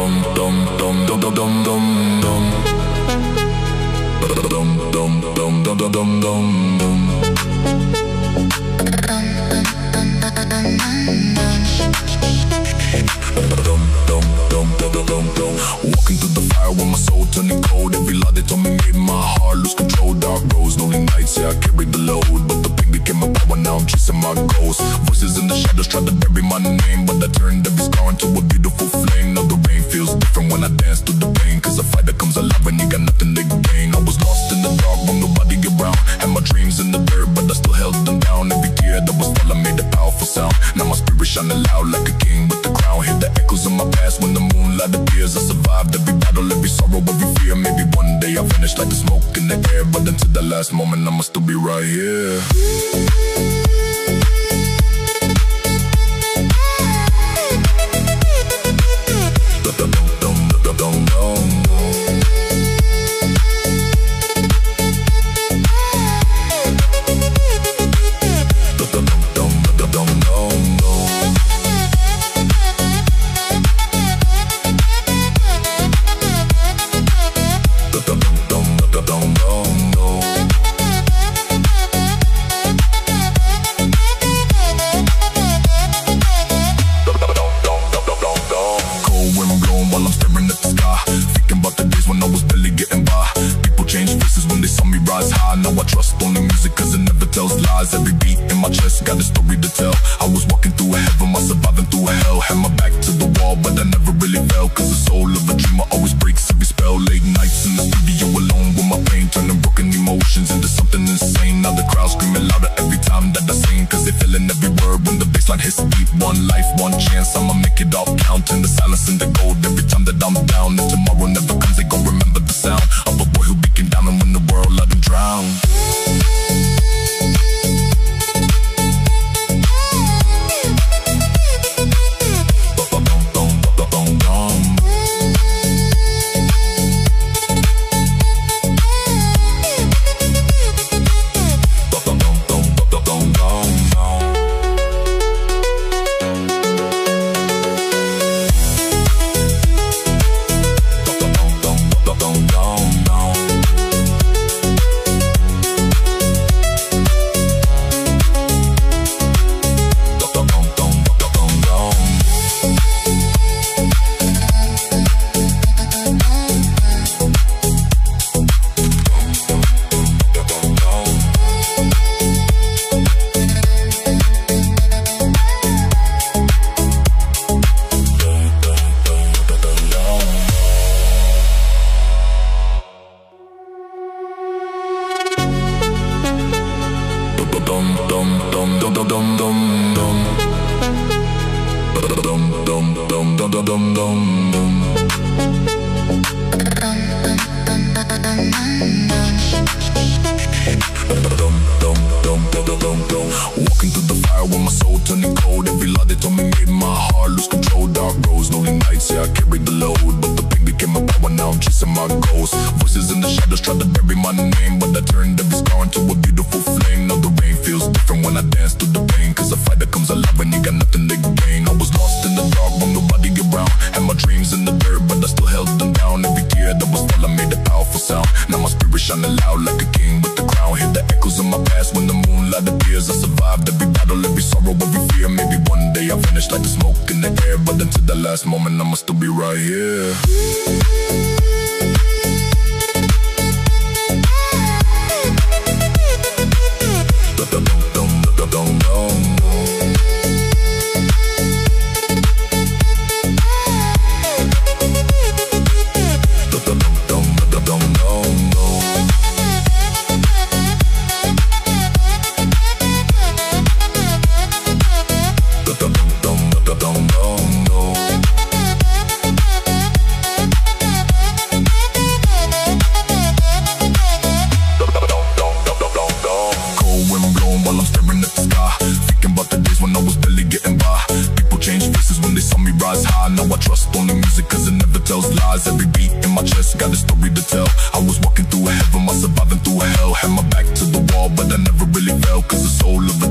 Walking through the fire with my soul turning cold. Every lie they told me made my heart lose control. Dark roads, lonely nights, yeah, I carried the load. But the pain became my power, now I'm chasing my ghost. Voices in the shadows tried to bury my name, but I turned every scar into a beautiful flame. Now the rain feels different when I dance through the pain, cause a fighter comes alive when you got nothing to gain. I was lost in the dark when nobody around. Had my dreams in the dirt, but I still held them down. Every tear that was falling made a powerful sound. Now my spirit shining loud like a king with the crown. Hear the echoes of my past when the moonlight appears. I survived every battle, every sorrow, every fear. Maybe one day I'll vanish like the smoke in the air, but until the last moment I'ma still be right here. Now I trust only music cause it never tells lies. Every beat in my chest got a story to tell. I was walking through heaven while surviving through hell. Had my back to the wall but I never really fell, cause the soul of a dreamer always breaks every spell. Late nights in the studio alone with my pain, turning broken emotions into something insane. Now the crowd screaming louder every time that I sing, cause they feeling every word when the bassline hits deep. One life, one chance, I'ma make it all count. In the silence and the gold every time that I'm down. And tomorrow never comes, they gon' remember the sound of a boy who became down and when the world let him drown. Walking through the fire with my soul turning cold. Every lie they told me made my heart lose control. Dark roads, lonely nights, yeah, I carried the load. But the pain became my power, now I'm chasing my ghost. Voices in the shadows tried to bury my name, but I turned every scar into a beautiful flame. Now the rain feels different when I dance through the pain, cause a fighter comes alive when you got nothing to gain. I was lost in the dark when nobody around. Had my dreams in the dirt, but I still held them down. Every tear that was falling made a powerful sound. Now my spirit shining loud like a king with the crown. Hear the echoes of my past when the moonlight appears. I survived every battle, every sorrow, every fear. Maybe one day I'll vanish like the smoke in the air, but until the last moment I'ma still be right here. Now I trust only music cause it never tells lies. Every beat in my chest got a story to tell. I was walking through heaven while surviving through hell. Had my back to the wall but I never really fell, cause the soul of